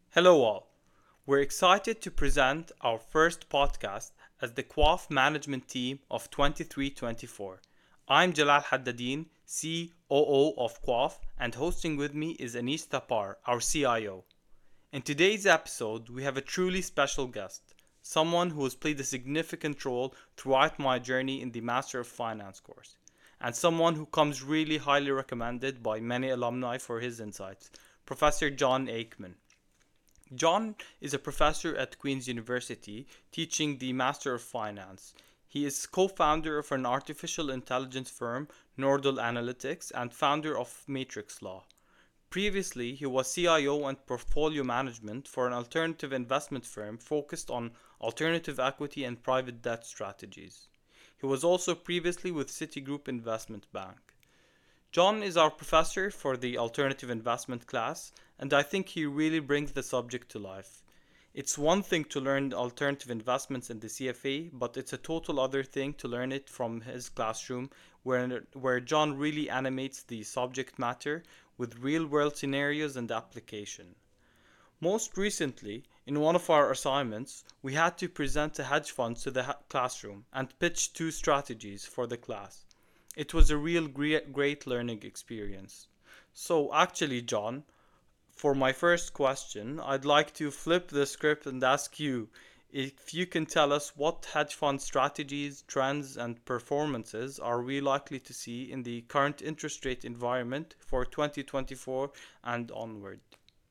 Hello, all. We're excited to present our first podcast as the QAF management team of 2324. I'm Jalal Haddadin, COO of QAF, and hosting with me is Anish Tapar, our CIO. In today's episode, we have a truly special guest, someone who has played a significant role throughout my journey in the Master of Finance course, and someone who comes really highly recommended by many alumni for his insights, Professor John Aikman. John is a professor at Queen's University teaching the Master of Finance. He is co founder of an artificial intelligence firm, Nordal Analytics, and founder of Matrix Law. Previously, he was CIO and portfolio management for an alternative investment firm focused on alternative equity and private debt strategies. He was also previously with Citigroup Investment Bank. John is our professor for the alternative investment class, and I think he really brings the subject to life. It's one thing to learn alternative investments in the CFA, but it's a total other thing to learn it from his classroom, where John really animates the subject matter with real world scenarios and application. Most recently, in one of our assignments, we had to present a hedge fund to the classroom and pitch two strategies for the class. It was a real great learning experience. So, actually, John, for my first question, I'd like to flip the script and ask you if you can tell us what hedge fund strategies, trends, and performances are we likely to see in the current interest rate environment for 2024 and onward.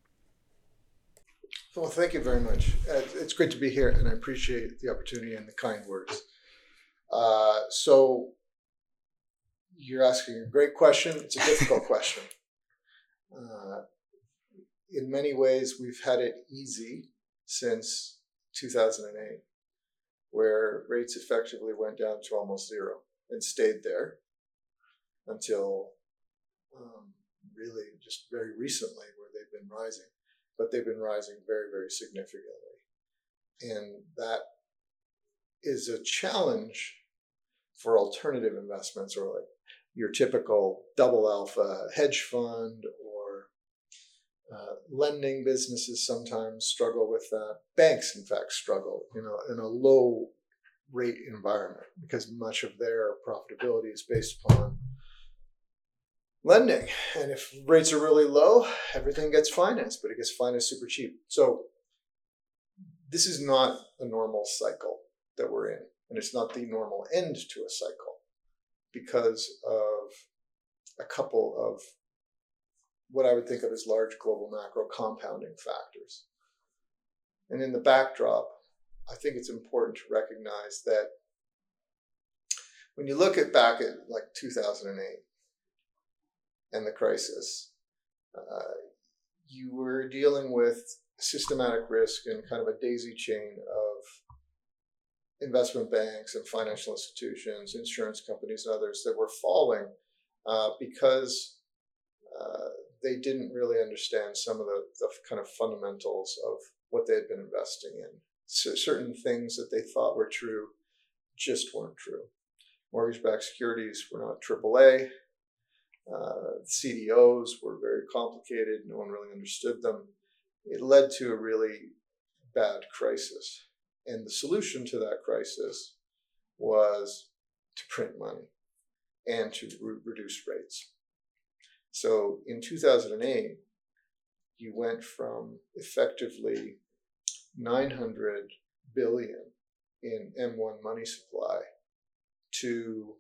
Well, thank you very much. It's great to be here, and I appreciate the opportunity and the kind words. So, you're asking a great question. It's a difficult question. Uh, in many ways, we've had it easy since 2008, where rates effectively went down to almost zero and stayed there until really just very recently, where they've been rising. But they've been rising very, very significantly. And that is a challenge for alternative investments, or like your typical double alpha hedge fund, or lending businesses sometimes struggle with that. Banks, in fact, struggle in a low rate environment because much of their profitability is based upon lending. And if rates are really low, everything gets financed, but it gets financed super cheap. So this is not a normal cycle that we're in, and it's not the normal end to a cycle because of a couple of what I would think of as large global macro compounding factors. And in the backdrop, I think it's important to recognize that when you look back at like 2008 and the crisis, you were dealing with systematic risk and kind of a daisy chain of investment banks and financial institutions, insurance companies, and others that were falling because they didn't really understand some of the kind of fundamentals of what they had been investing in. So certain things that they thought were true just weren't true. Mortgage-backed securities were not AAA. CDOs were very complicated. No one really understood them. It led to a really bad crisis. And the solution to that crisis was to print money and to reduce rates. So in 2008, you went from effectively 900 billion in M1 money supply to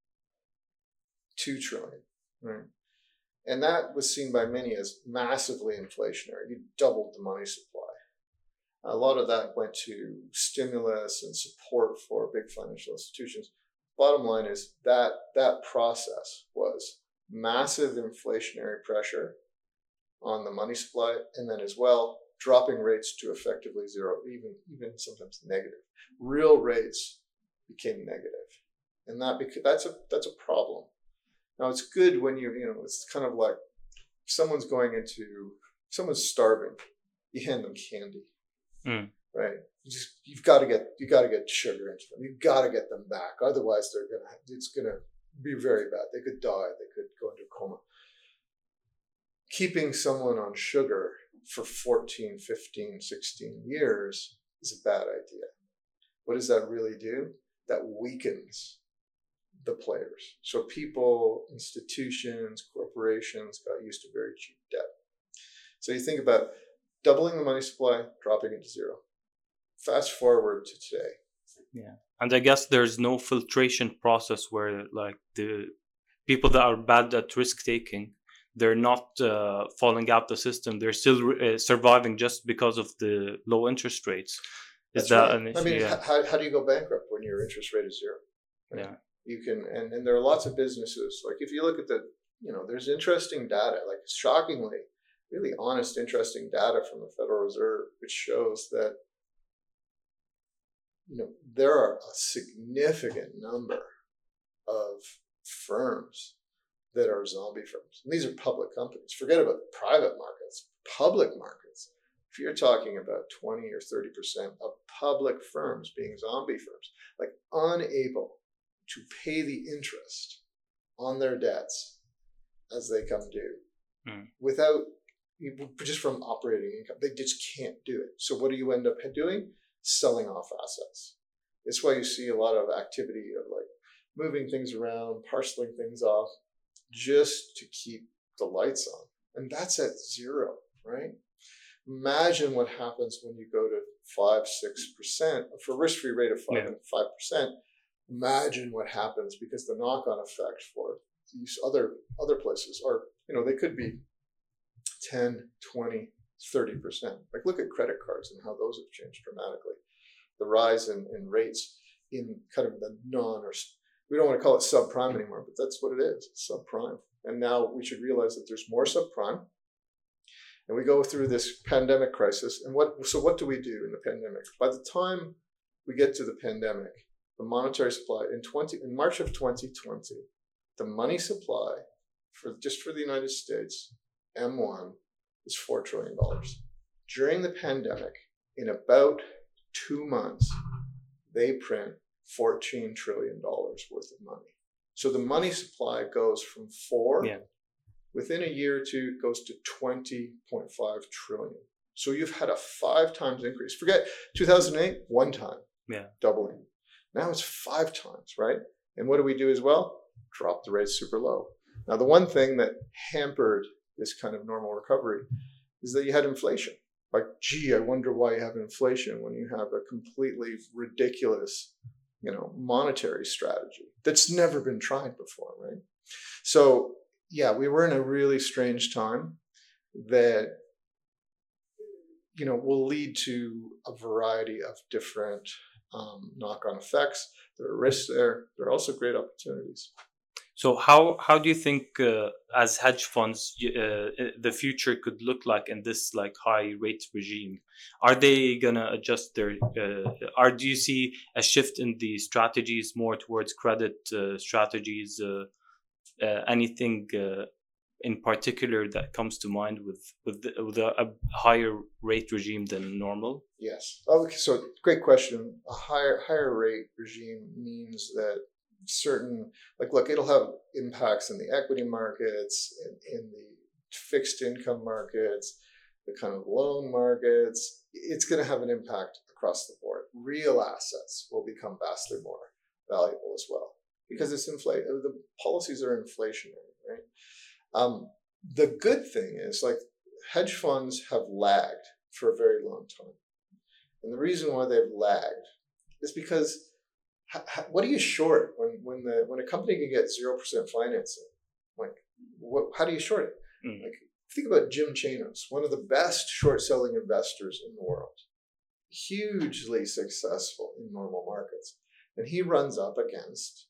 2 trillion, right? And that was seen by many as massively inflationary. You doubled the money supply. A lot of that went to stimulus and support for big financial institutions. Bottom line is that process was massive inflationary pressure on the money supply, and then as well dropping rates to effectively zero, even sometimes negative. Real rates became negative, and that's a problem. Now it's good when it's kind of like someone's starving, you hand them candy, right? You've got to get sugar into them. You've got to get them back, otherwise it's gonna be very bad. They could die. They could go into a coma. Keeping someone on sugar for 14, 15, 16 years is a bad idea. What does that really do? That weakens the players. So people, institutions, corporations got used to very cheap debt. So you think about doubling the money supply, dropping it to zero. Fast forward to today. Yeah. And I guess there's no filtration process where like the people that are bad at risk taking, they're not falling out the system. They're still surviving just because of the low interest rates. Is That's that right. an issue? I mean, Yeah. how do you go bankrupt when your interest rate is zero? Right? Yeah. You can, and there are lots of businesses. Like if you look at there's interesting data, like shockingly, really honest, interesting data from the Federal Reserve, which shows that, there are a significant number of firms that are zombie firms. And these are public companies. Forget about private markets, public markets. If you're talking about 20 or 30% of public firms being zombie firms, like unable to pay the interest on their debts as they come due, without, just from operating income, they just can't do it. So what do you end up doing? Selling off assets. It's why you see a lot of activity of like moving things around, parceling things off, just to keep the lights on. And that's at zero, right? Imagine what happens when you go to 5-6% for a risk-free rate of 5%. Imagine what happens, because the knock-on effect for these other places are, they could be 10, 20, 30%. Like look at credit cards and how those have changed dramatically. The rise in rates in kind of the we don't want to call it subprime anymore, but that's what it is, subprime. And now we should realize that there's more subprime. And we go through this pandemic crisis. And what do we do in the pandemic? By the time we get to the pandemic, the monetary supply in March of 2020, the money supply for the United States, M1, is $4 trillion. During the pandemic, in about 2 months, they print $14 trillion worth of money. So the money supply goes from 4, within a year or two, it goes to 20.5 trillion. So you've had a 5 times increase. Forget 2008, 1 time, doubling. Now it's 5 times, right? And what do we do as well? Drop the rates super low. Now, the one thing that hampered this kind of normal recovery is that you had inflation. Like, gee, I wonder why you have inflation when you have a completely ridiculous, monetary strategy that's never been tried before, right? So, we were in a really strange time that, will lead to a variety of different knock-on effects. There are risks there. There are also great opportunities. So how do you think as hedge funds the future could look like in this like high rate regime? Are they gonna adjust their do you see a shift in the strategies more towards credit strategies? Anything in particular that comes to mind with a higher rate regime than normal? Yes. Okay. So great question. A higher rate regime means that certain, look, it'll have impacts in the equity markets, in the fixed income markets, the kind of loan markets. It's going to have an impact across the board. Real assets will become vastly more valuable as well, because it's the policies are inflationary, right? The good thing is, hedge funds have lagged for a very long time. And the reason why they've lagged is because what do you short when a company can get 0% financing? How do you short it? Think about Jim Chanos, one of the best short selling investors in the world, hugely successful in normal markets, and he runs up against,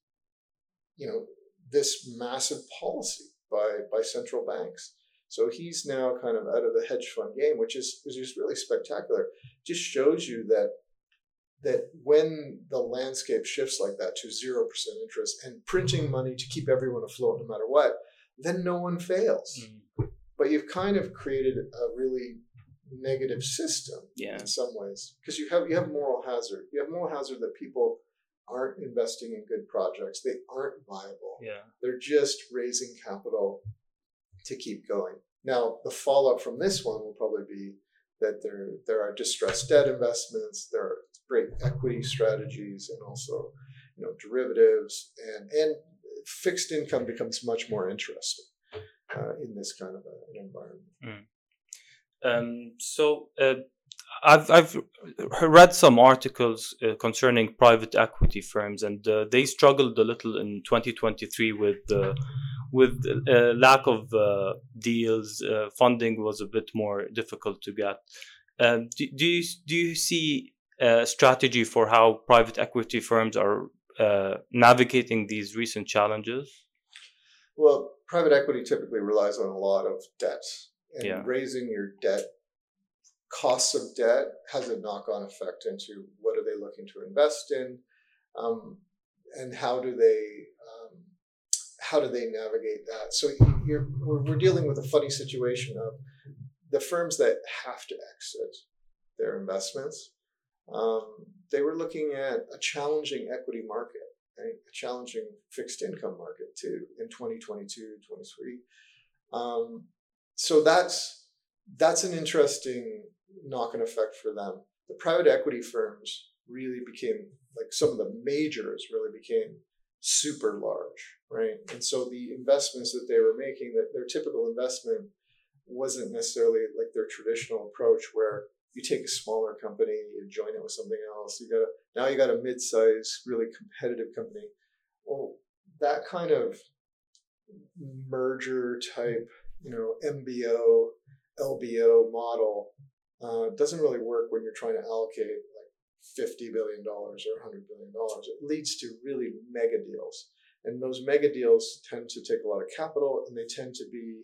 this massive policy by central banks. So he's now kind of out of the hedge fund game, which is really spectacular. Just shows you that when the landscape shifts like that to 0% interest and printing money to keep everyone afloat no matter what, then no one fails. But you've kind of created a really negative system in some ways, because you have moral hazard. You have moral hazard that people aren't investing in good projects. They aren't viable. They're just raising capital to keep going. Now, the fallout from this one will probably be that there are distressed debt investments, there are great equity strategies, and also, derivatives, and fixed income becomes much more interesting in this kind of an environment. I've read some articles concerning private equity firms, and they struggled a little in 2023 with lack of deals. Funding was a bit more difficult to get. Do you see a strategy for how private equity firms are navigating these recent challenges? Well, private equity typically relies on a lot of debt, and raising your debt, costs of debt, has a knock-on effect into what are they looking to invest in, and how do they navigate that. So we're dealing with a funny situation of the firms that have to exit their investments. They were looking at a challenging equity market, right? A challenging fixed income market too in 2022, 23. So that's an interesting knock-on effect for them. The private equity firms really became, like some of the majors really became super large, right? And so the investments that they were making, that their typical investment wasn't necessarily like their traditional approach where you take a smaller company, you join it with something else. Now you got a mid-size, really competitive company. Well, that kind of merger type, MBO, LBO model doesn't really work when you're trying to allocate like $50 billion or $100 billion. It leads to really mega deals. And those mega deals tend to take a lot of capital, and they tend to be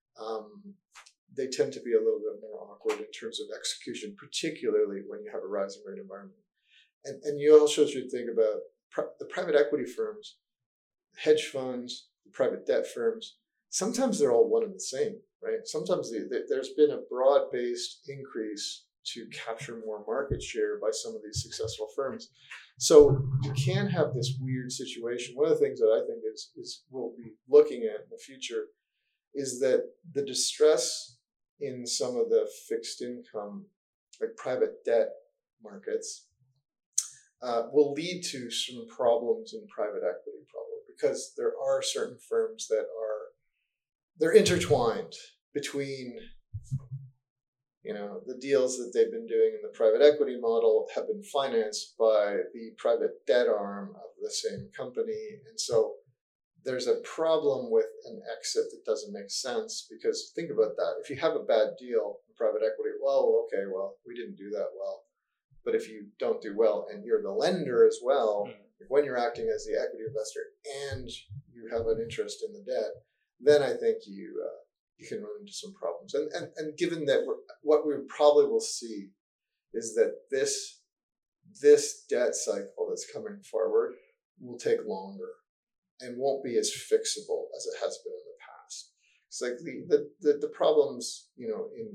a little bit more awkward in terms of execution, particularly when you have a rising rate environment. And you also should think about the private equity firms, hedge funds, the private debt firms. Sometimes they're all one and the same, right? Sometimes there's been a broad-based increase to capture more market share by some of these successful firms. So you can have this weird situation. One of the things that I think is we'll be looking at in the future is that the distress in some of the fixed income, like private debt markets, will lead to some problems in private equity, probably, because there are certain firms that they're intertwined between, the deals that they've been doing in the private equity model have been financed by the private debt arm of the same company. And so there's a problem with an exit that doesn't make sense, because think about that. If you have a bad deal in private equity, we didn't do that well. But if you don't do well and you're the lender as well, when you're acting as the equity investor and you have an interest in the debt, then I think you can run into some problems. And given that what we probably will see is that this debt cycle that's coming forward will take longer and won't be as fixable as it has been in the past. It's like the problems, in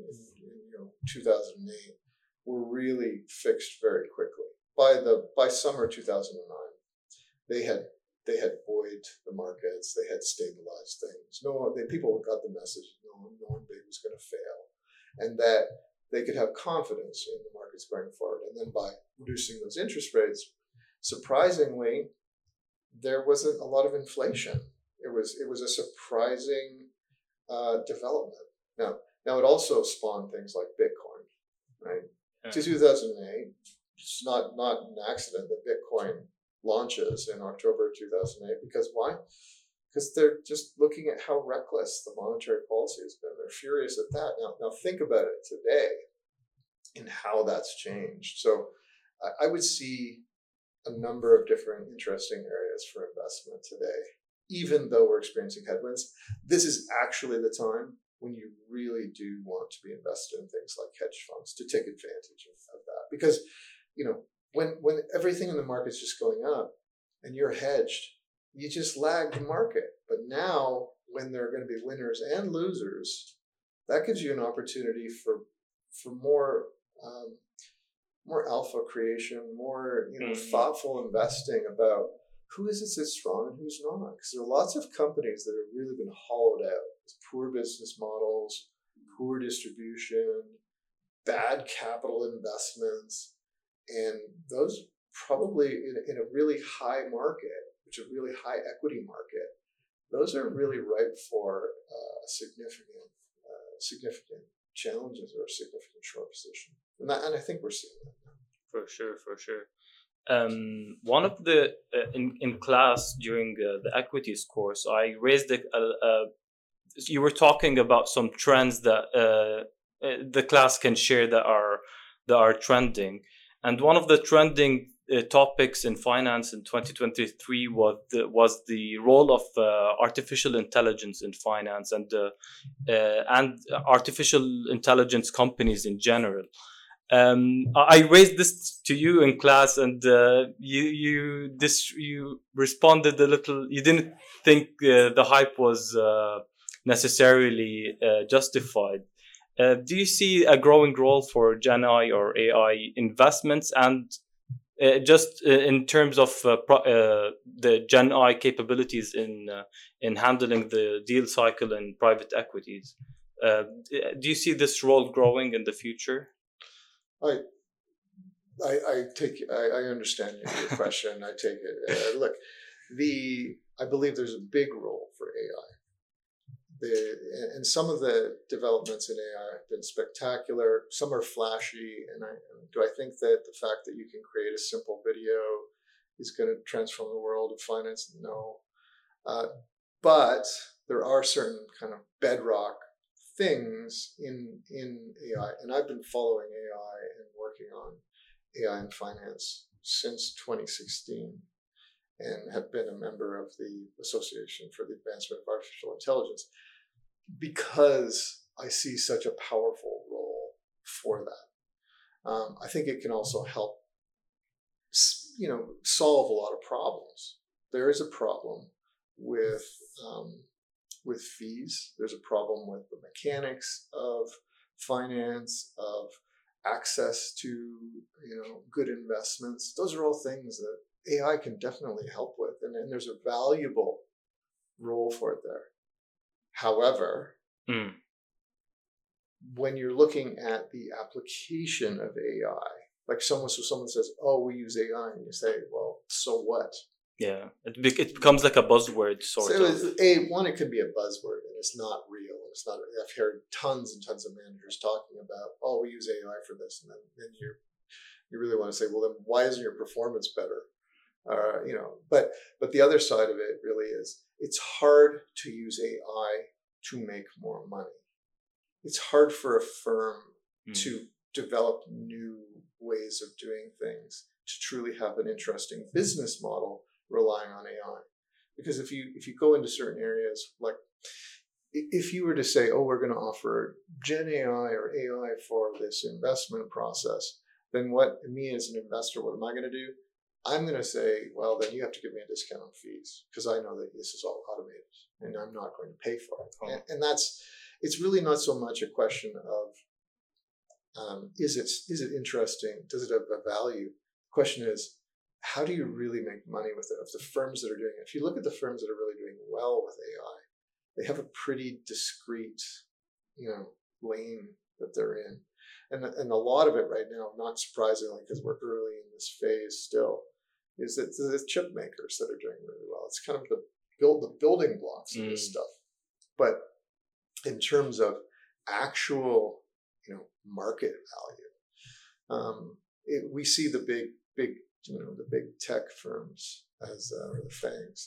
2008 were really fixed very quickly. By summer 2009, they had buoyed the markets. They had stabilized things. People got the message. No one big was going to fail, and that they could have confidence in the markets going forward. And then by reducing those interest rates, surprisingly, there wasn't a lot of inflation. It was a surprising development. Now it also spawned things like Bitcoin, right? Yeah. 2008. It's not an accident that Bitcoin launches in October 2008. Because why? Because they're just looking at how reckless the monetary policy has been. They're furious at that. Now think about it today and how that's changed. So I would see a number of different interesting areas for investment today, even though we're experiencing headwinds. This is actually the time when you really do want to be invested in things like hedge funds to take advantage of that. Because, when everything in the market's just going up and you're hedged, you just lag the market. But now, when there are going to be winners and losers, that gives you an opportunity for more alpha creation, more thoughtful investing about who is it that's strong and who's not? Because there are lots of companies that have really been hollowed out with poor business models, poor distribution, bad capital investments, and those probably in a really high market, which is a really high equity market, those are really ripe for significant challenges or a significant short position, and I think we're seeing that now. For sure. One of the in class during the equities course, I raised you were talking about some trends that the class can share that are trending, and one of the trending topics in finance in 2023 was the role of artificial intelligence in finance and artificial intelligence companies in general. I raised this to you in class, and you responded a little. You didn't think the hype was necessarily justified. Do you see a growing role for Gen AI or AI investments, and just in terms of the Gen AI capabilities in handling the deal cycle in private equities? Do you see this role growing in the future? I understand your question. I take it. Look, I believe there's a big role for AI. And some of the developments in AI have been spectacular. Some are flashy. And do I think that the fact that you can create a simple video is going to transform the world of finance? No. But there are certain kind of bedrock things in AI, and I've been following AI and working on AI in finance since 2016, and have been a member of the Association for the Advancement of Artificial Intelligence because I see such a powerful role for that. I think it can also help, solve a lot of problems. There is a problem with fees. There's a problem with the mechanics of finance, of access to good investments. Those are all things that AI can definitely help with, and there's a valuable role for it there. However, when you're looking at the application of AI, like someone says, "Oh, we use AI," and you say, "Well, so what?" Yeah, it becomes like a buzzword sort of. It can be a buzzword, and it's not real. It's not. I've heard tons and tons of managers talking about, "Oh, we use AI for this," and then you really want to say, "Well, then why isn't your performance better?" But the other side of it really is it's hard to use AI to make more money. It's hard for a firm to develop new ways of doing things, to truly have an interesting business model relying on AI. Because if you go into certain areas, like if you were to say, "Oh, we're going to offer Gen AI or AI for this investment process," then me as an investor, what am I going to do? I'm going to say, "Well, then you have to give me a discount on fees because I know that this is all automated and I'm not going to pay for it." And it's really not so much a question of is it interesting? Does it have a value? The question is, how do you really make money with it? Of the firms that are doing it, if you look at the firms that are really doing well with AI, they have a pretty discrete, lane that they're in, and a lot of it right now, not surprisingly, because we're early in this phase still, is that the chip makers that are doing really well. It's kind of the building blocks of this stuff. But in terms of actual, market value, we see the big tech firms as the FANGs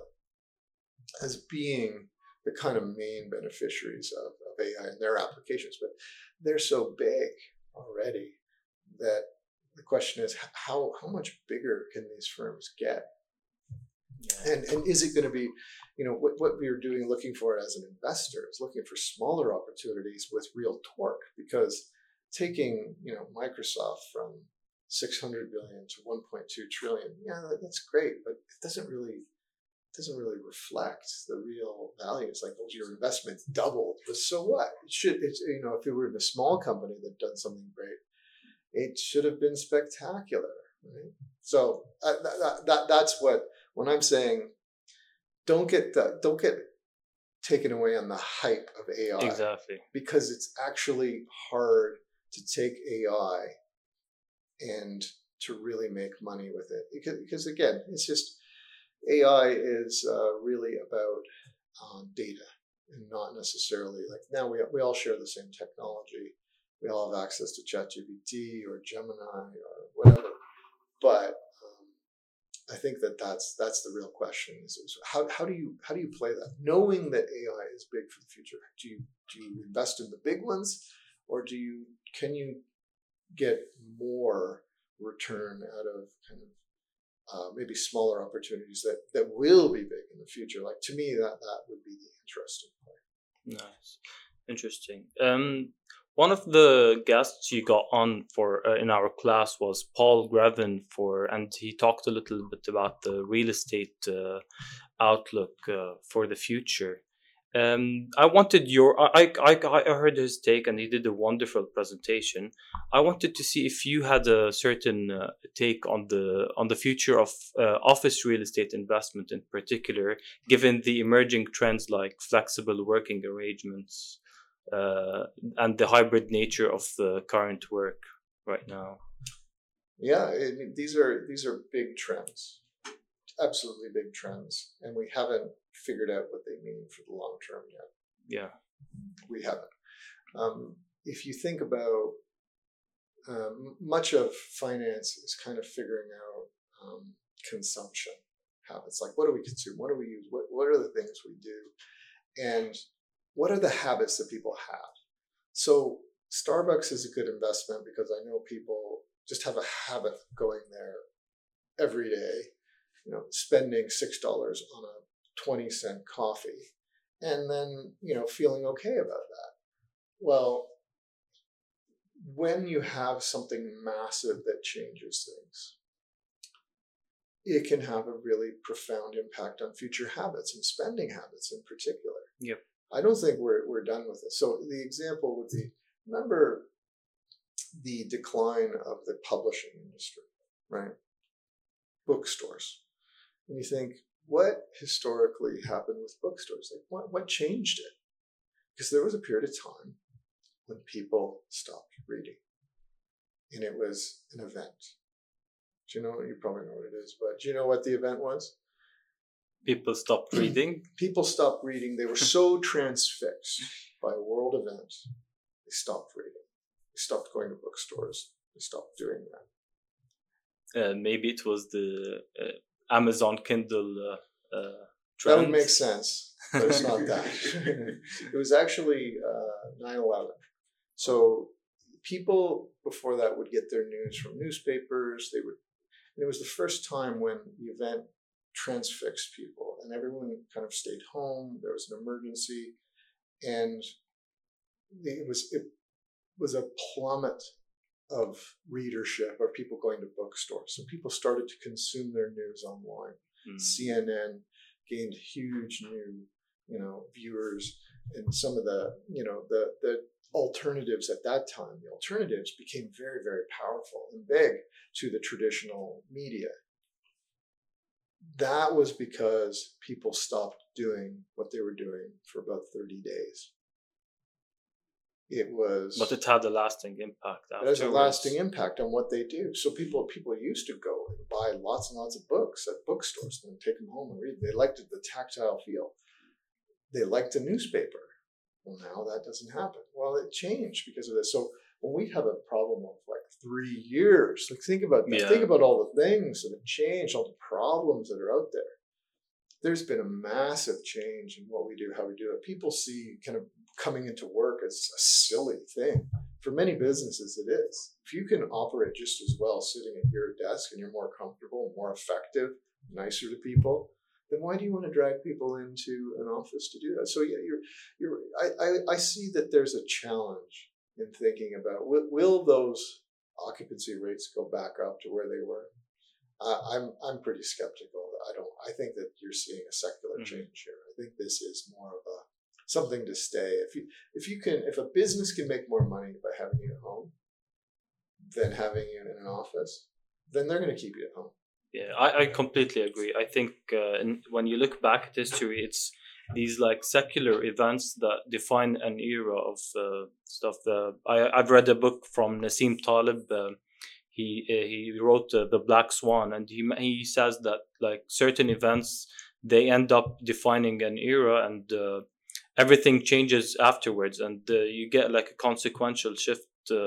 as being the kind of main beneficiaries of AI and their applications, but they're so big already that the question is how much bigger can these firms get? Yeah. And is it going to be, what we are doing, looking for as an investor is looking for smaller opportunities with real torque, because taking, Microsoft from 600 billion to 1.2 trillion, yeah, that's great, but it doesn't really reflect the real value. It's like, well, your investment doubled, but so what? If it were in a small company that done something great, it should have been spectacular, right? So that's what when I'm saying don't get taken away on the hype of AI. Exactly. Because it's actually hard to take AI and to really make money with it. Because again, it's just AI is really about data and not necessarily like now we all share the same technology. We all have access to ChatGPT or Gemini or whatever. But I think that's the real question is how do you play that, knowing that AI is big for the future? Do you invest in the big ones, or can you get more return out of kind of maybe smaller opportunities that will be big in the future? Like, to me, that would be the interesting part. Nice, interesting. One of the guests you got on for in our class was Paul Grevin, and he talked a little bit about the real estate outlook for the future. I wanted I heard his take, and he did a wonderful presentation. I wanted to see if you had a certain take on the future of office real estate investment in particular, given the emerging trends like flexible working arrangements and the hybrid nature of the current work right now. Yeah, these are big trends, absolutely big trends, and we haven't figured out what they mean for the long term yet. Yeah, we haven't. If you think about much of finance is kind of figuring out consumption habits, like what do we consume, what do we use, what are the things we do, and what are the habits that people have. So Starbucks is a good investment because I know people just have a habit of going there every day, spending $6 on a 20-cent coffee and then, feeling okay about that. Well, when you have something massive that changes things, it can have a really profound impact on future habits and spending habits in particular. Yep. I don't think we're done with this. So the example would be, remember the decline of the publishing industry, right? Bookstores. And you think, what historically happened with bookstores? Like what changed it? Because there was a period of time when people stopped reading. And it was an event. Do you know? You probably know what it is, but do you know what the event was? People stopped reading. People stopped reading. They were so transfixed by a world event, they stopped reading. They stopped going to bookstores. They stopped doing that. Maybe it was the Amazon Kindle trend. That would make sense, but it's not that. It was actually 9/11. So people before that would get their news from newspapers. And it was the first time when the event transfixed people and everyone kind of stayed home. There was an emergency, and it was a plummet of readership or people going to bookstores. So people started to consume their news online. CNN gained huge new viewers, and some of the alternatives at that time, the alternatives became very, very powerful and big to the traditional media. That was because people stopped doing what they were doing for about 30 days. But it had a lasting impact. It has a lasting impact on what they do. So people used to go and buy lots and lots of books at bookstores and take them home and read. They liked the tactile feel. They liked the newspaper. Well, now that doesn't happen. Well, it changed because of this. So when we have a problem of like 3 years, like think about that. Yeah. Think about all the things that have changed, all the problems that are out there. There's been a massive change in what we do, how we do it. People see kind of coming into work as a silly thing. For many businesses, it is. If you can operate just as well sitting at your desk and you're more comfortable, more effective, nicer to people, then why do you want to drag people into an office to do that? So yeah, I see that there's a challenge in thinking about will those occupancy rates go back up to where they were? I'm pretty skeptical. I think that you're seeing a secular change here. I think this is more of something to stay. If a business can make more money by having you at home than having you in an office, then they're going to keep you at home. Yeah, I completely agree. I think when you look back at history, it's these like secular events that define an era of stuff. I've read a book from Nassim Talib. He wrote the Black Swan, and he says that like certain events they end up defining an era, and everything changes afterwards, and you get like a consequential shift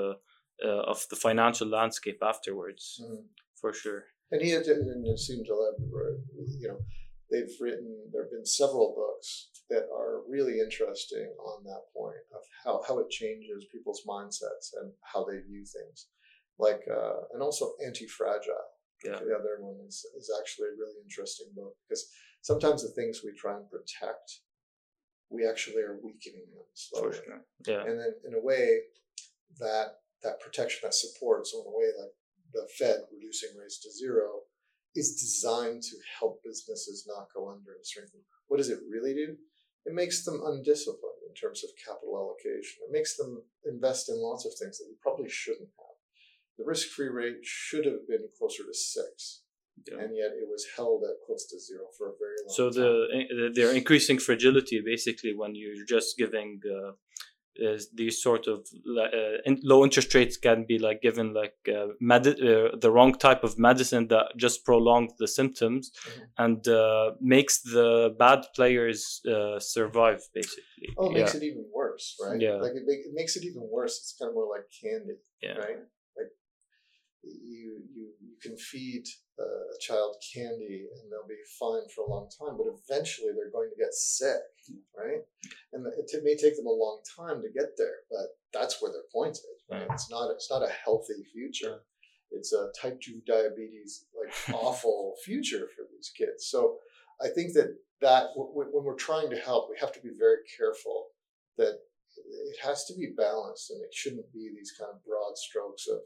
of the financial landscape afterwards, for sure. And he had, and it seemed to have, you know, there have been several books that are really interesting on that point of how it changes people's mindsets and how they view things. Like, and also Anti-Fragile. Yeah. The other one is actually a really interesting book because sometimes the things we try and protect, we actually are weakening them slowly. For sure. Yeah. And then in a way that protection, that support, so in a way like the Fed reducing rates to zero is designed to help businesses not go under and strengthen. What does it really do? It makes them undisciplined in terms of capital allocation. It makes them invest in lots of things that we probably shouldn't have. The risk-free rate should have been closer to 6. Yeah. And yet it was held at close to 0 for a very long time. So they're increasing fragility basically when you're just giving these sort of low interest rates can be like given like the wrong type of medicine that just prolongs the symptoms and makes the bad players survive basically. Oh, it makes it even worse, right? Yeah. Like it makes it even worse. It's kind of more like candy, right? Like you can feed a child candy and they'll be fine for a long time, but eventually they're going to get sick, right? And it may take them a long time to get there, but that's where their point is, right? It's not a healthy future. It's a type 2 diabetes, like awful future for these kids. So I think that when we're trying to help, we have to be very careful that it has to be balanced, and it shouldn't be these kind of broad strokes of,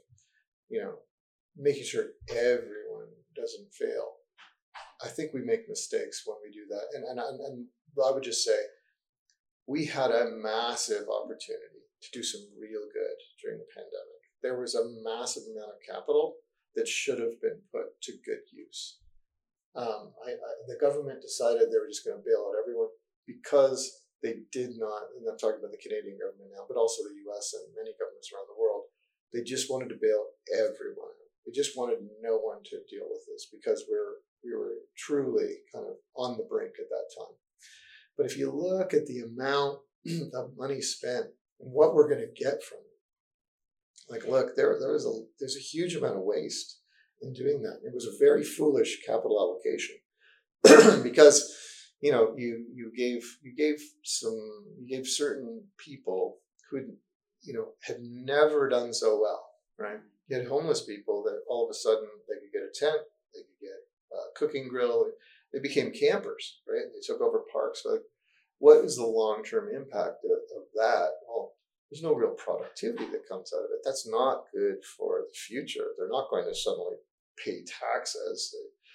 making sure everyone doesn't fail. I think we make mistakes when we do that. And I would just say, we had a massive opportunity to do some real good during the pandemic. There was a massive amount of capital that should have been put to good use. The government decided they were just going to bail out everyone because they did not, and I'm talking about the Canadian government now, but also the US and many governments around the world, they just wanted to bail everyone out. They just wanted no one to deal with this because we were truly kind of on the brink at that time. But if you look at the amount of money spent and what we're going to get from it, like, look, there's a huge amount of waste in doing that. It was a very foolish capital allocation because you gave certain people who had never done so well, right? You had homeless people that all of a sudden they could get a tent, they could get a cooking grill. They became campers, right? They took over parks. So what is the long-term impact of that? Well, there's no real productivity that comes out of it. That's not good for the future. They're not going to suddenly pay taxes.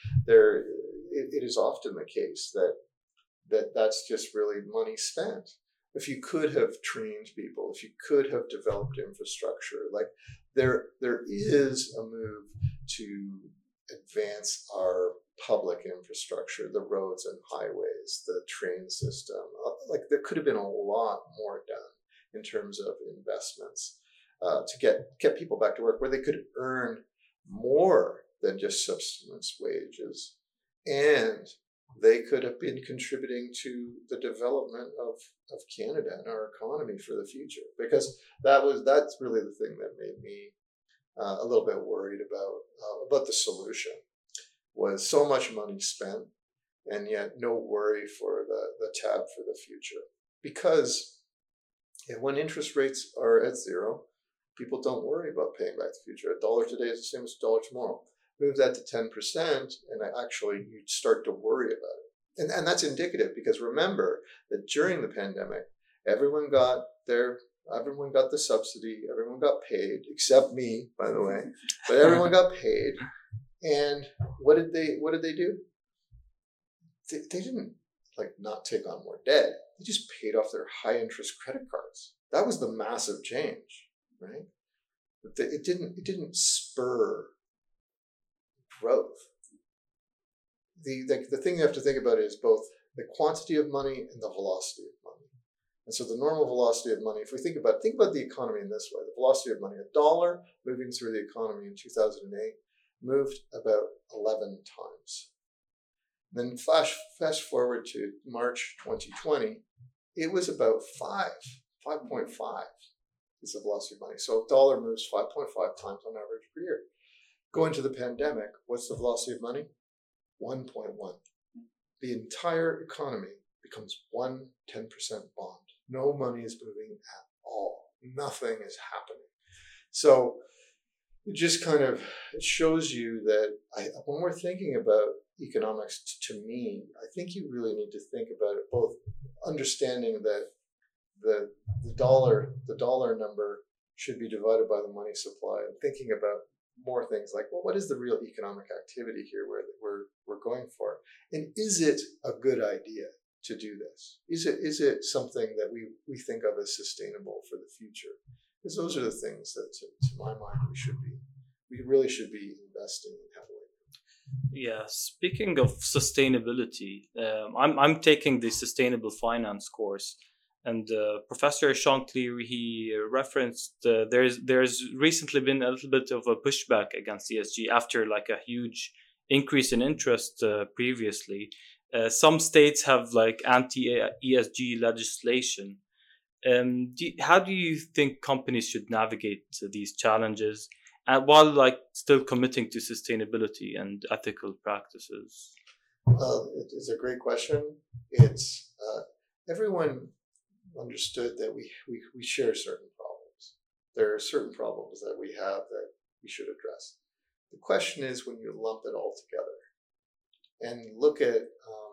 It is often the case that's just really money spent. If you could have trained people, if you could have developed infrastructure, like there is a move to advance our public infrastructure, the roads and highways, the train system. Like there could have been a lot more done in terms of investments to get people back to work where they could earn more than just subsistence wages, and they could have been contributing to the development of Canada and our economy for the future. Because that's really the thing that made me a little bit worried about the solution, was so much money spent and yet no worry for the tab for the future. Because when interest rates are at 0, people don't worry about paying back the future. $1 today is the same as $1 tomorrow. Move that to 10%, and actually you start to worry about it. And that's indicative, because remember that during the pandemic, everyone got the subsidy, everyone got paid, except me, by the way, but everyone got paid. And what did they do? They didn't not take on more debt. They just paid off their high interest credit cards. That was the massive change, right? It didn't spur growth. the thing you have to think about is both the quantity of money and the velocity of money. And so the normal velocity of money, if we think about the economy in this way, the velocity of money, a dollar moving through the economy in 2008 moved about 11 times. Then fast forward to March 2020, it was about 5.5 is the velocity of money. So a dollar moves 5.5 times on average per year. Going to the pandemic, what's the velocity of money? 1.1. The entire economy becomes 1 10% bond. No money is moving at all. Nothing is happening. So it just kind of shows you that when we're thinking about economics, to me, I think you really need to think about it both understanding that the dollar number should be divided by the money supply, and thinking about more things like, well, what is the real economic activity here we're going for, and is it a good idea to do this? Is it something that we think of as sustainable for the future? Because those are the things that, to my mind, we really should be investing in heavily. Yeah, speaking of sustainability, I'm taking the sustainable finance course, and Professor Sean Cleary, he referenced there's recently been a little bit of a pushback against ESG after like a huge increase in interest previously. Some states have like anti-ESG legislation. How do you think companies should navigate these challenges, while like still committing to sustainability and ethical practices? It's a great question. It's everyone understood that we share certain problems. There are certain problems that we have that we should address. The question is when you lump it all together and look at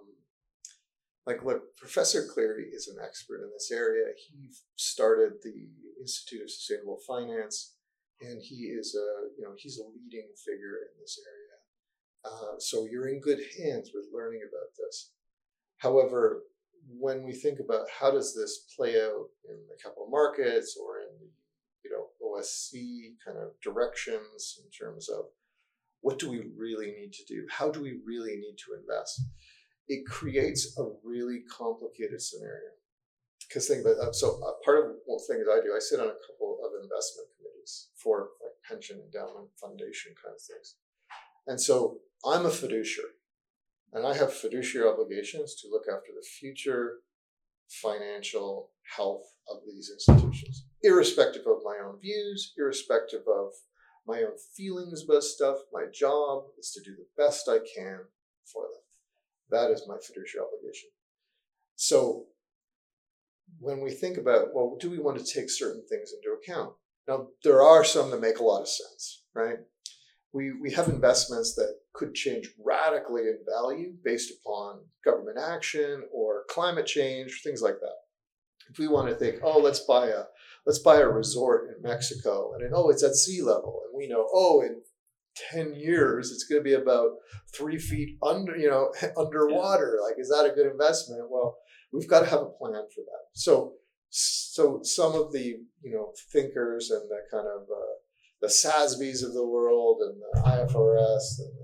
Professor Cleary is an expert in this area. He started the Institute of Sustainable Finance, and he is he's a leading figure in this area. So you're in good hands with learning about this. However, when we think about how does this play out in the capital markets or in the OSC kind of directions in terms of what do we really need to do? How do we really need to invest? It creates a really complicated scenario. Because think about that. So part of the things I do, I sit on a couple of investment committees for like pension endowment foundation kind of things. And so I'm a fiduciary, and I have fiduciary obligations to look after the future financial health of these institutions, irrespective of my own views, irrespective of my own feelings about stuff. My job is to do the best I can for them. That is my fiduciary obligation. So when we think about, well, do we want to take certain things into account? Now, there are some that make a lot of sense, right? We have investments that could change radically in value based upon government action or climate change, things like that. If we want to think, oh, let's buy a resort in Mexico, and it's at sea level, and we know, in 10 years it's going to be about 3 feet underwater. Like, is that a good investment? Well, we've got to have a plan for that. So some of the thinkers and the kind of the SASBs of the world and the IFRS and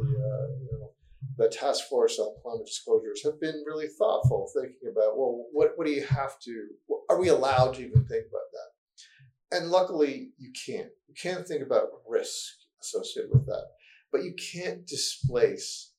the Task Force on Climate Disclosures have been really thoughtful, thinking about, well, what do you have to? Are we allowed to even think about that? And luckily, you can't. You can't think about risk associated with that, but you can't displace,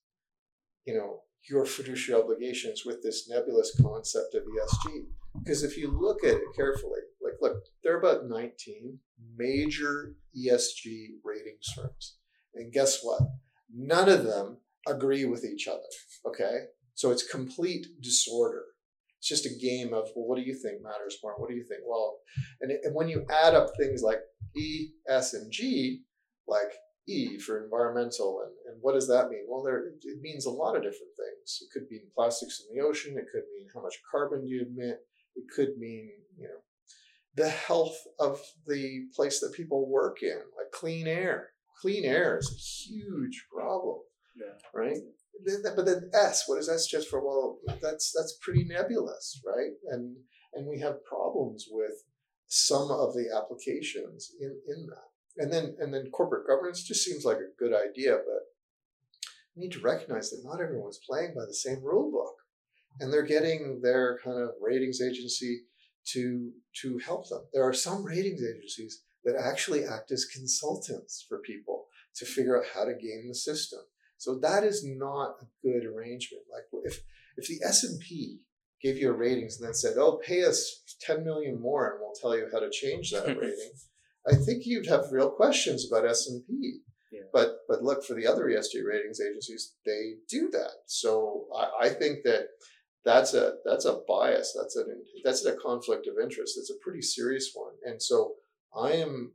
your fiduciary obligations with this nebulous concept of ESG. Because if you look at it carefully, there are about 19 major ESG ratings firms. And guess what? None of them agree with each other, okay? So it's complete disorder. It's just a game of, well, what do you think matters more? What do you think? Well, and when you add up things like E, S, and G, like E for environmental, and what does that mean? Well, it means a lot of different things. It could mean plastics in the ocean. It could mean how much carbon do you emit. It could mean, the health of the place that people work in, like clean air. Clean air is a huge problem, right? But then S, what is S just for? Well, that's pretty nebulous, right? And we have problems with some of the applications in that. And then corporate governance just seems like a good idea, but we need to recognize that not everyone's playing by the same rule book, and they're getting their kind of ratings agency to help them. There are some ratings agencies that actually act as consultants for people to figure out how to game the system. So that is not a good arrangement. Like if the S&P gave you a ratings and then said, "Oh, pay us 10 million more and we'll tell you how to change that rating," I think you'd have real questions about S&P. Yeah. But look, for the other ESG ratings agencies, they do that. So I think that's a bias. That's a conflict of interest. It's a pretty serious one. And so I am,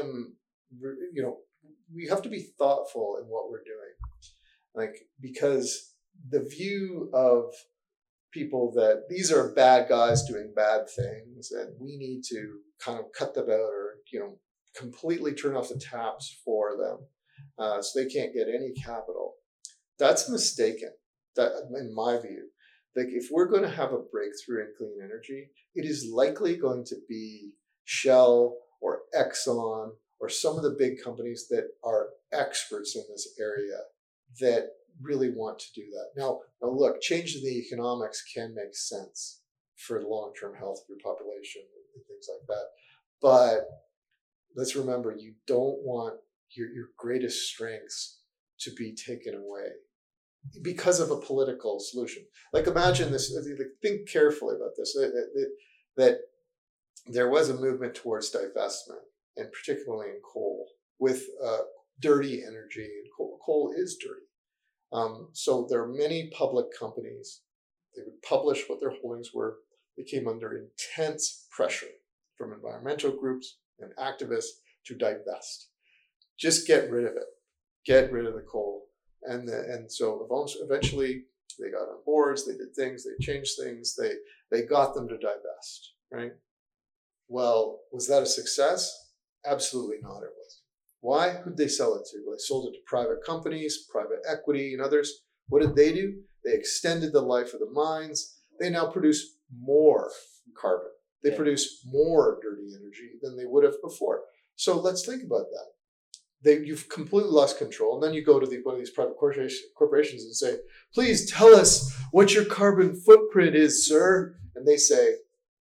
we have to be thoughtful in what we're doing, like, because the view of people that these are bad guys doing bad things and we need to kind of cut them out, or completely turn off the taps for them, so they can't get any capital. That's mistaken. That, in my view, like, if we're going to have a breakthrough in clean energy, it is likely going to be Shell or Exxon or some of the big companies that are experts in this area that really want to do that. Now look, changing the economics can make sense for long-term health of your population and things like that. But let's remember, you don't want your greatest strengths to be taken away because of a political solution. Like, imagine this, think carefully about this, that there was a movement towards divestment, and particularly in coal, with dirty energy, and coal is dirty. So there are many public companies, they would publish what their holdings were. They came under intense pressure from environmental groups and activists to divest. Just get rid of it. Get rid of the coal. And so eventually they got on boards, they did things, they changed things, they got them to divest, right? Well, was that a success? Absolutely not, it wasn't. Why? Who'd they sell it to? Well, they sold it to private companies, private equity, and others. What did they do? They extended the life of the mines. They now produce more carbon. They produce more dirty energy than they would have before. So let's think about that. You've completely lost control. And then you go to one of these private corporations and say, "Please tell us what your carbon footprint is, sir." And they say,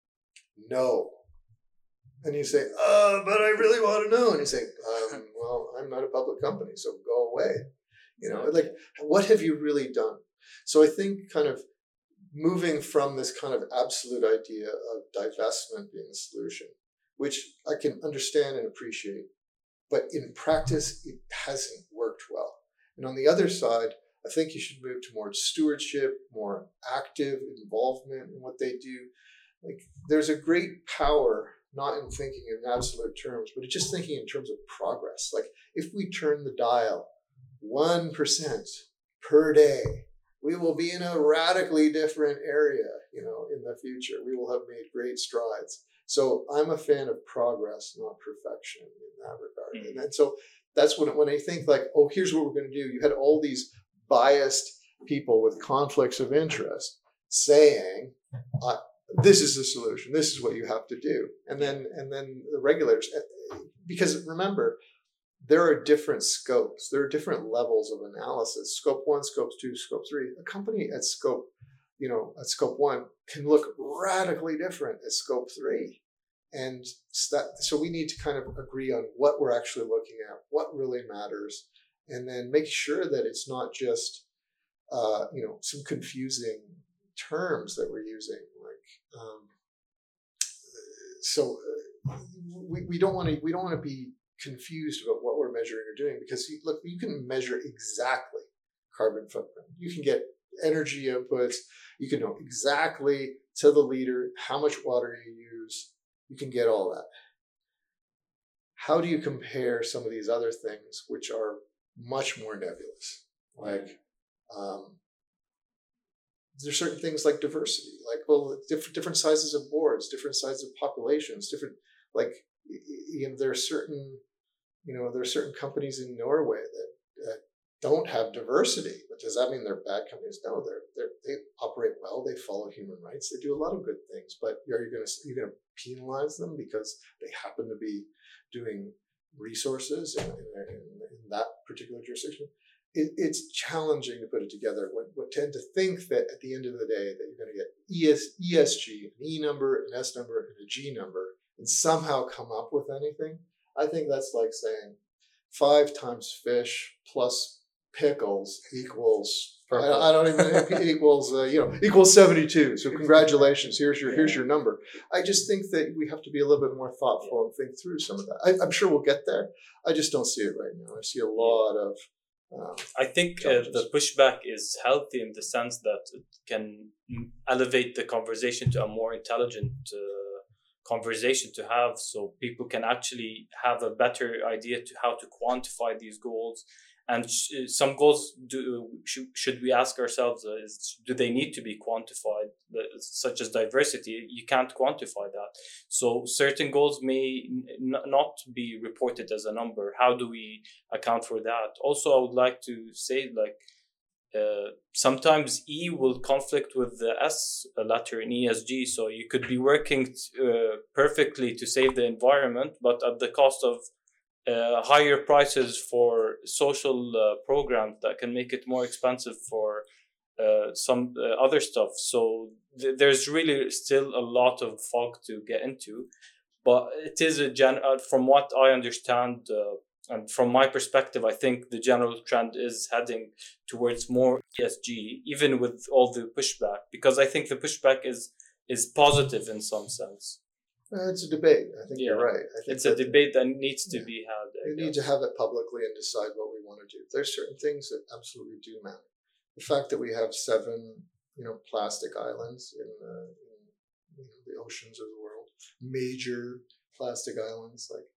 "No." And you say, "But I really want to know." And you say, "Well, I'm not a public company, so go away." Like, what have you really done? So I think kind of moving from this kind of absolute idea of divestment being the solution, which I can understand and appreciate, but in practice, it hasn't worked well. And on the other side, I think you should move towards stewardship, more active involvement in what they do. Like, there's a great power, not in thinking in absolute terms, but just thinking in terms of progress. Like, if we turn the dial 1% per day, we will be in a radically different area, in the future. We will have made great strides. So I'm a fan of progress, not perfection in that regard. And so that's when I think, like, oh, here's what we're going to do. You had all these biased people with conflicts of interest saying, this is the solution. This is what you have to do. And then the regulators, because remember, there are different scopes. There are different levels of analysis. Scope 1, Scope 2, Scope 3. A company at Scope 1 can look radically different at Scope 3. And so we need to kind of agree on what we're actually looking at, what really matters, and then make sure that it's not just, some confusing terms that we're using. We don't want to be confused about what we're measuring or doing, because look, you can measure exactly carbon footprint. You can get energy outputs. You can know exactly to the liter how much water you use. You can get all that. How do you compare some of these other things, which are much more nebulous? Like, there's certain things like diversity, like, well, different sizes of boards, different sizes of populations, different, like, there are certain companies in Norway that don't have diversity. But does that mean they're bad companies? No, they operate well. They follow human rights. They do a lot of good things. But are you going to penalize them because they happen to be doing resources in that particular jurisdiction? it's challenging to put it together. We tend to think that at the end of the day that you're going to get ESG, an E number, an S number, and a G number, and somehow come up with anything. I think that's like saying 5 times fish plus pickles equals I don't even equals equals 72. So congratulations. Here's your number. I just think that we have to be a little bit more thoughtful and think through some of that. I'm sure we'll get there. I just don't see it right now. I see a lot of. I think the pushback is healthy in the sense that it can elevate the conversation to a more intelligent conversation to have, so people can actually have a better idea to how to quantify these goals. And some goals should we ask ourselves do they need to be quantified, such as diversity? You can't quantify that. So certain goals may not be reported as a number. How do we account for that? Also, I would like to say, sometimes E will conflict with the S letter in ESG. So you could be working perfectly to save the environment, but at the cost of higher prices for social programs that can make it more expensive for some other stuff. So there's really still a lot of fog to get into, but it is from what I understand and from my perspective, I think the general trend is heading towards more ESG, even with all the pushback, because I think the pushback is positive in some sense. It's a debate. I think you're right. I think it's a debate that needs to be had. We need to have it publicly and decide what we want to do. There's certain things that absolutely do matter. The fact that we have 7, plastic islands in the oceans of the world, major plastic islands, like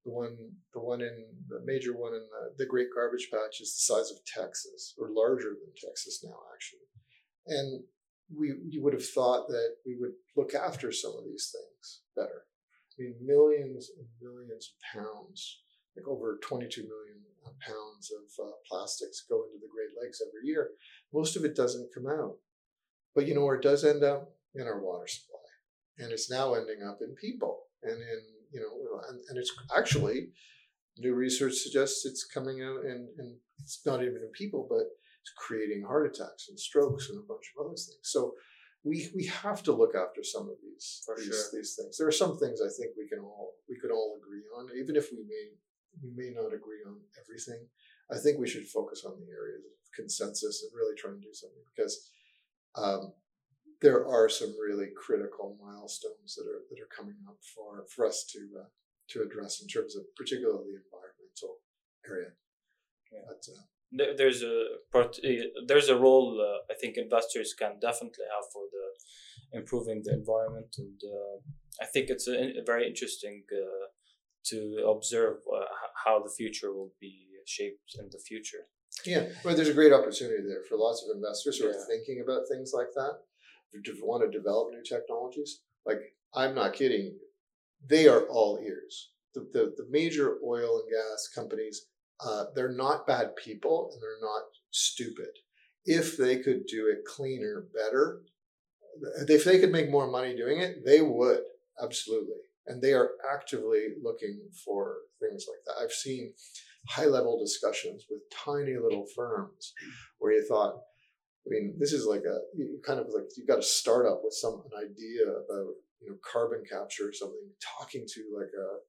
the major one in the Great Garbage Patch is the size of Texas, or larger than Texas now, actually. And you would have thought that we would look after some of these things better. I mean, millions and millions of pounds, like over 22 million pounds of plastics go into the Great Lakes every year. Most of it doesn't come out. But where it does end up? In our water supply. And it's now ending up in people. And and it's actually, new research suggests it's coming out and it's not even in people, but it's creating heart attacks and strokes and a bunch of other things. So we have to look after some of these things. There are some things I think we could all agree on, even if we may not agree on everything. I think we should focus on the areas of consensus and really try and do something, because there are some really critical milestones that are coming up for us to address in terms of particularly the environmental area. Yeah. But, there's a role I think investors can definitely have for the improving the environment, and I think it's very interesting to observe how the future will be shaped in the future. Yeah, well, there's a great opportunity there for lots of investors who are thinking about things like that, who want to develop new technologies. Like, I'm not kidding you. They are all ears. The major oil and gas companies, they're not bad people and they're not stupid. If they could do it cleaner, better, if they could make more money doing it, they would, absolutely. And they are actively looking for things like that. I've seen high-level discussions with tiny little firms where you thought, this is like you've got a startup with an idea about carbon capture or something, talking to like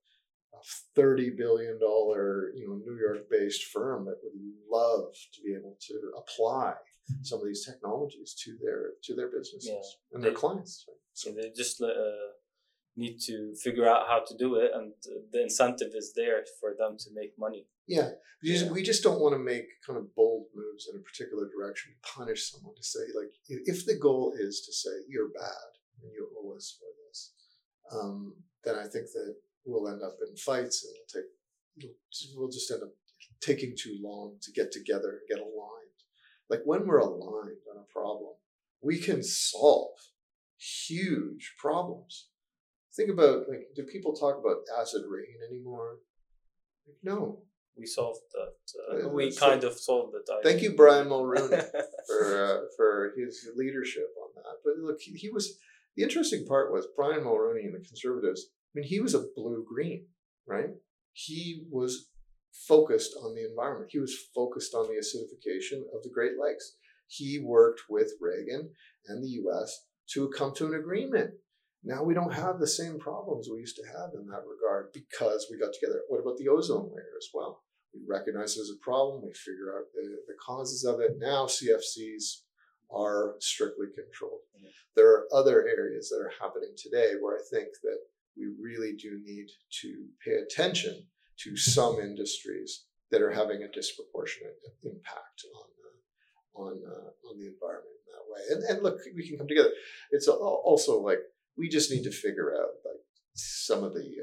a $30 billion New York-based firm that would love to be able to apply some of these technologies to their businesses and their clients. Right? So they just need to figure out how to do it, and the incentive is there for them to make money. Yeah, we just don't want to make kind of bold moves in a particular direction, punish someone, to say, like, if the goal is to say you're bad and you owe us for this, then I think that we'll end up in fights, and we'll just end up taking too long to get together and get aligned. Like, when we're aligned on a problem, we can solve huge problems. Think about, do people talk about acid rain anymore? No. We solved that. We kind of solved it. Thank you, Brian Mulroney, for his leadership on that. But look, he was, the interesting part was Brian Mulroney and the Conservatives. He was a blue-green, right? He was focused on the environment. He was focused on the acidification of the Great Lakes. He worked with Reagan and the US to come to an agreement. Now we don't have the same problems we used to have in that regard because we got together. What about the ozone layer as well? We recognize it as a problem. We figure out the causes of it. Now CFCs are strictly controlled. Mm-hmm. There are other areas that are happening today where I think that we really do need to pay attention to some industries that are having a disproportionate impact on the environment in that way. And look, we can come together. It's also like we just need to figure out like some of the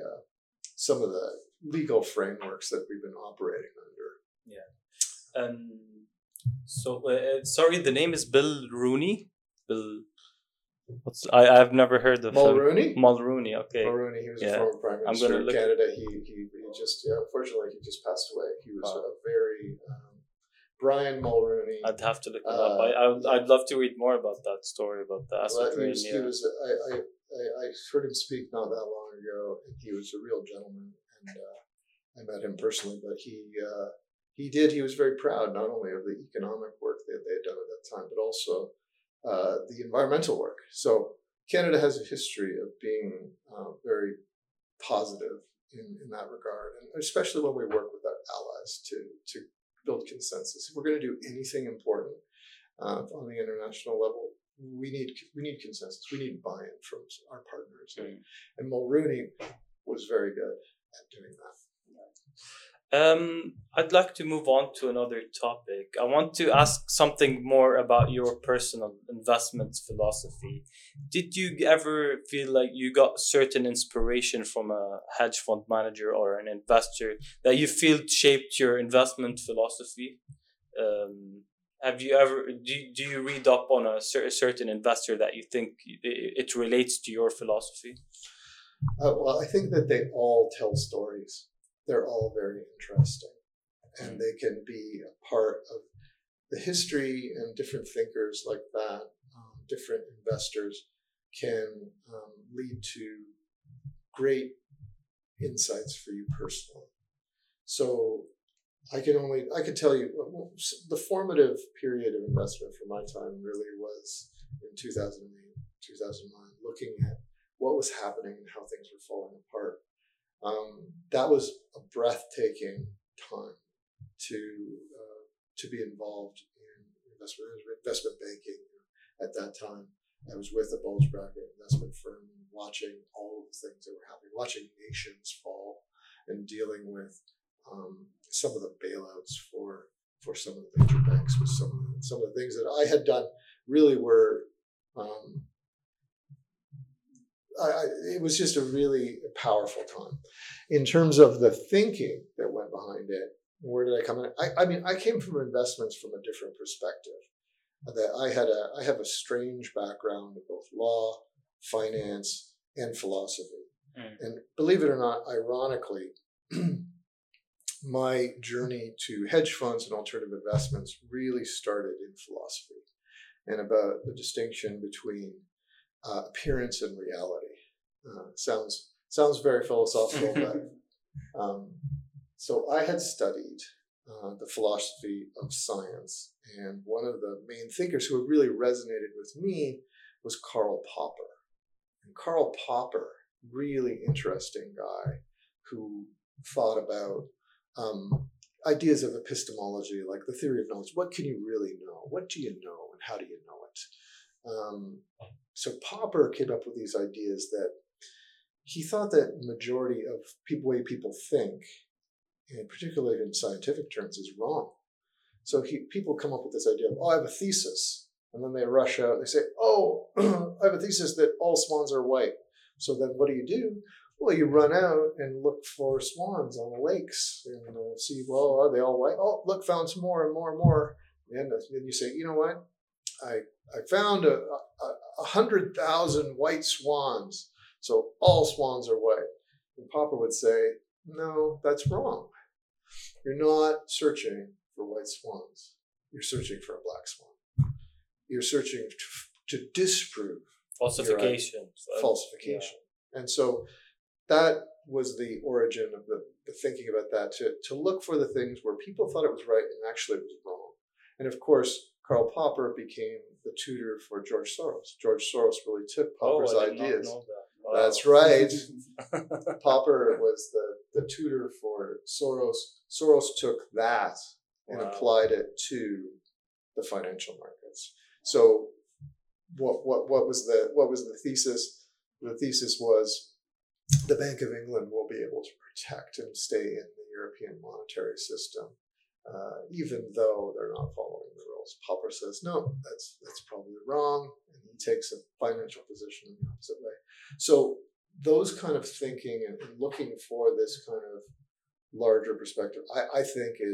legal frameworks that we've been operating under. Yeah. Sorry, the name is Bill Rooney. I've never heard of Mulrooney? Mulrooney, okay. Mulrooney, he was a former Prime Minister of Canada. He just, unfortunately, he just passed away. He was a very, Brian Mulrooney. I'd have to look it up. I'd love to read more about that story, about the acid rain. I heard him speak not that long ago, and he was a real gentleman, and I met him personally, but he was very proud not only of the economic work that they had done at that time, but also the environmental work. So Canada has a history of being very positive in that regard, and especially when we work with our allies to build consensus. If we're going to do anything important on the international level, we need consensus. We need buy-in from our partners, and Mulrooney was very good at doing that. I'd like to move on to another topic. I want to ask something more about your personal investment philosophy. Did you ever feel like you got certain inspiration from a hedge fund manager or an investor that you feel shaped your investment philosophy? Have you ever, do you read up on a certain investor that you think it relates to your philosophy? Well, I think that they all tell stories. They're all very interesting, and they can be a part of the history, and different thinkers like that, different investors can lead to great insights for you personally. So I can tell you the formative period of investment for my time really was in 2008, 2009, looking at what was happening and how things were falling apart. That was a breathtaking time to be involved in investment banking. At that time, I was with a bulge bracket investment firm, watching all of the things that were happening, watching nations fall, and dealing with some of the bailouts for some of the major banks. With some of the things that I had done really were. It was just a really powerful time. In terms of the thinking that went behind it, where did I come in? I mean, I came from investments from a different perspective. That I have a strange background in both law, finance, and philosophy. And believe it or not, ironically, my journey to hedge funds and alternative investments really started in philosophy and about the distinction between appearance and reality. Sounds very philosophical, but so I had studied the philosophy of science, and one of the main thinkers who really resonated with me was Karl Popper. And Karl Popper, really interesting guy who thought about ideas of epistemology, like the theory of knowledge. What can you really know? What do you know, and how do you know it? So Popper came up with these ideas that he thought that the majority of way people think, and particularly in scientific terms, is wrong. So people come up with this idea of, I have a thesis. And then they rush out, they say, I have a thesis that all swans are white. So then what do? Well, you run out and look for swans on the lakes and see, are they all white? Oh, look, found some more and more and more. And then you say, you know what? I found 100,000 white swans. So all swans are white. And Popper would say, no, that's wrong. You're not searching for white swans. You're searching for a black swan. You're searching to disprove falsification. Falsification. Yeah. And so that was the origin of the thinking about that, to look for the things where people thought it was right and actually it was wrong. And of course, Karl Popper became the tutor for George Soros. George Soros really took Popper's ideas. Not know that. Wow. That's right. Popper was the tutor for Soros. Soros took that and applied it to the financial markets. So what was the thesis? The thesis was the Bank of England will be able to protect and stay in the European monetary system, even though they're not following the rules. Popper says, no, that's probably wrong, and he takes a financial position in the opposite way. So those kind of thinking and looking for this kind of larger perspective, I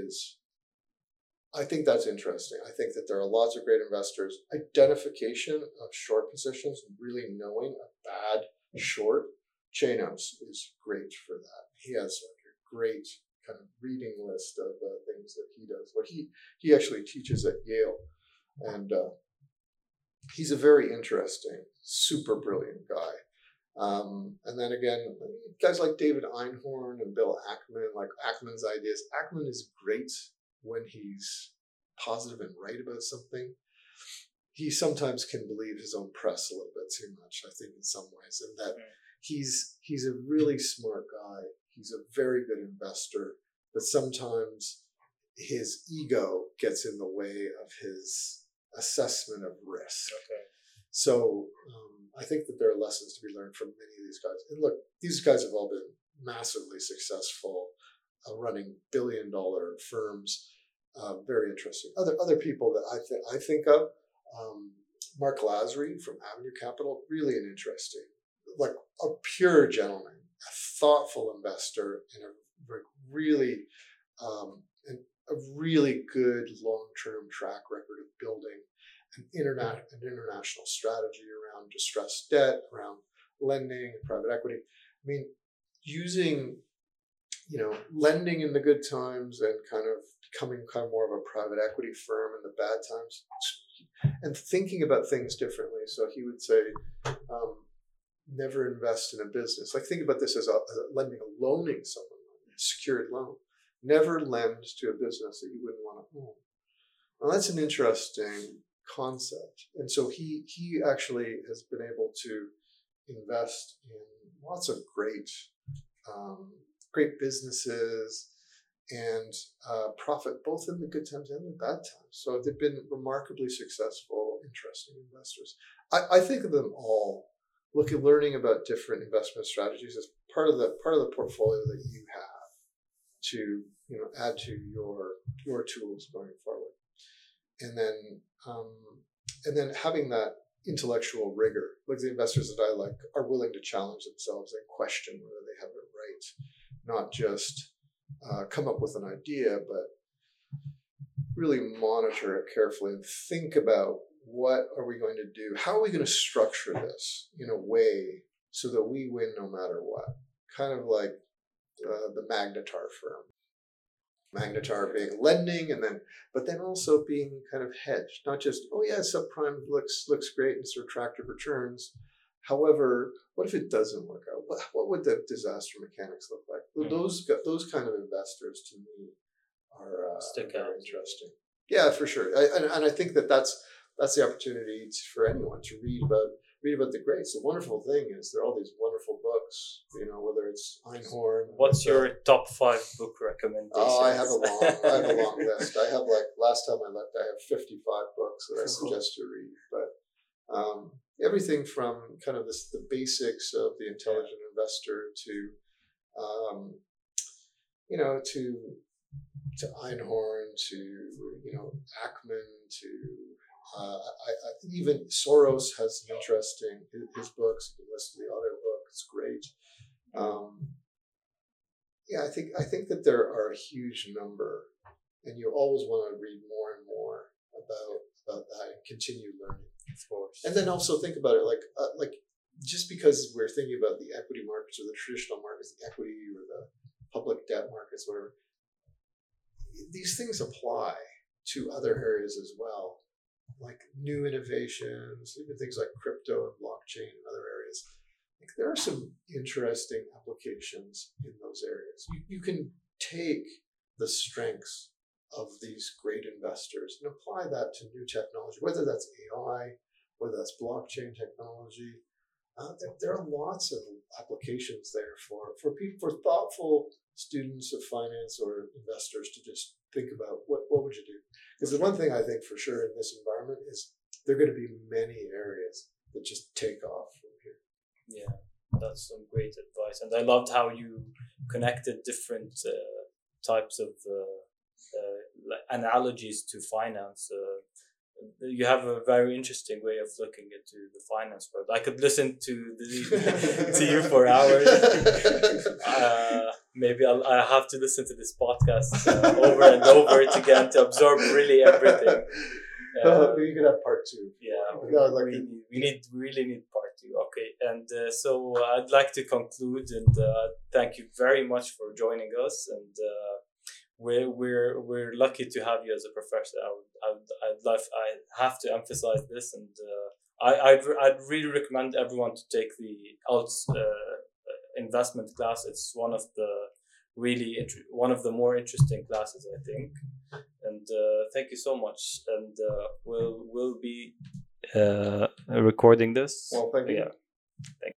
think that's interesting. I think that there are lots of great investors. Identification of short positions, really knowing a bad short. Chanos is great for that. He has like a great kind of reading list of things that he does. But he actually teaches at Yale, and he's a very interesting, super brilliant guy. And then again, guys like David Einhorn and Bill Ackman, like Ackman's ideas. Ackman is great when he's positive and right about something. He sometimes can believe his own press a little bit too much, I think, in some ways, and that he's a really smart guy. He's a very good investor, but sometimes his ego gets in the way of his assessment of risk. Okay. So I think that there are lessons to be learned from many of these guys. And look, these guys have all been massively successful, running billion-dollar firms. Very interesting. Other people that I think of, Mark Lazary from Avenue Capital, really an interesting, like a pure gentleman, a thoughtful investor, and a really good long-term track record of building an international strategy around distressed debt, around lending and private equity. I mean, using, lending in the good times and kind of becoming kind of more of a private equity firm in the bad times, and thinking about things differently. So he would say, never invest in a business. Like, think about this as a loaning someone a secured loan. Never lend to a business that you wouldn't want to own. Well, that's an interesting concept. And so he actually has been able to invest in lots of great businesses and profit both in the good times and the bad times. So they've been remarkably successful, interesting investors. I think of them all. Learning about different investment strategies as part of the portfolio that you have to add to your tools going forward, and then having that intellectual rigor. Like, the investors that I like are willing to challenge themselves and question whether they have it right, not just come up with an idea, but really monitor it carefully and think about, what are we going to do? How are we going to structure this in a way so that we win no matter what? Kind of like the Magnetar firm. Magnetar being lending, but then also being kind of hedged. Not just, subprime looks great and it's attractive returns. However, what if it doesn't work out? What would the disaster mechanics look like? Those kind of investors, to me, are very interesting. Yeah, for sure. And I think that's the opportunity for anyone to read about the greats. The wonderful thing is there are all these wonderful books, whether it's Einhorn. What's your top 5 book recommendations? Oh, I have a long list. I have, last time I looked, I have 55 books that I suggest you read. But everything from kind of the basics of the intelligent investor to Einhorn, to Ackman, to even Soros has some interesting his books. You can listen to the audiobook; it's great. I think that there are a huge number, and you always want to read more and more about that and continue learning. Of course. And then also think about it like just because we're thinking about the equity markets or the traditional markets, the equity or the public debt markets, whatever, these things apply to other areas as well, like new innovations, even things like crypto and blockchain and other areas. there are some interesting applications in those areas. You can take the strengths of these great investors and apply that to new technology, whether that's AI, whether that's blockchain technology. There are lots of applications there for people, for thoughtful students of finance or investors to just think about what would you do? Because the one thing I think for sure in this environment is there are going to be many areas that just take off from here. Yeah, that's some great advice, and I loved how you connected different types of analogies to finance. You have a very interesting way of looking into the finance world. I could listen to you for hours. Maybe I have to listen to this podcast over and over again to absorb really everything. You could have part two. Yeah, we really need part two. Okay, and so I'd like to conclude and thank you very much for joining us. And we're lucky to have you as a professor. I have to emphasize this, and I'd really recommend everyone to take the ALTS investment class. It's one of the more interesting classes, I think. And thank you so much. And we'll be recording this. Well, thank you. Yeah. Thank you.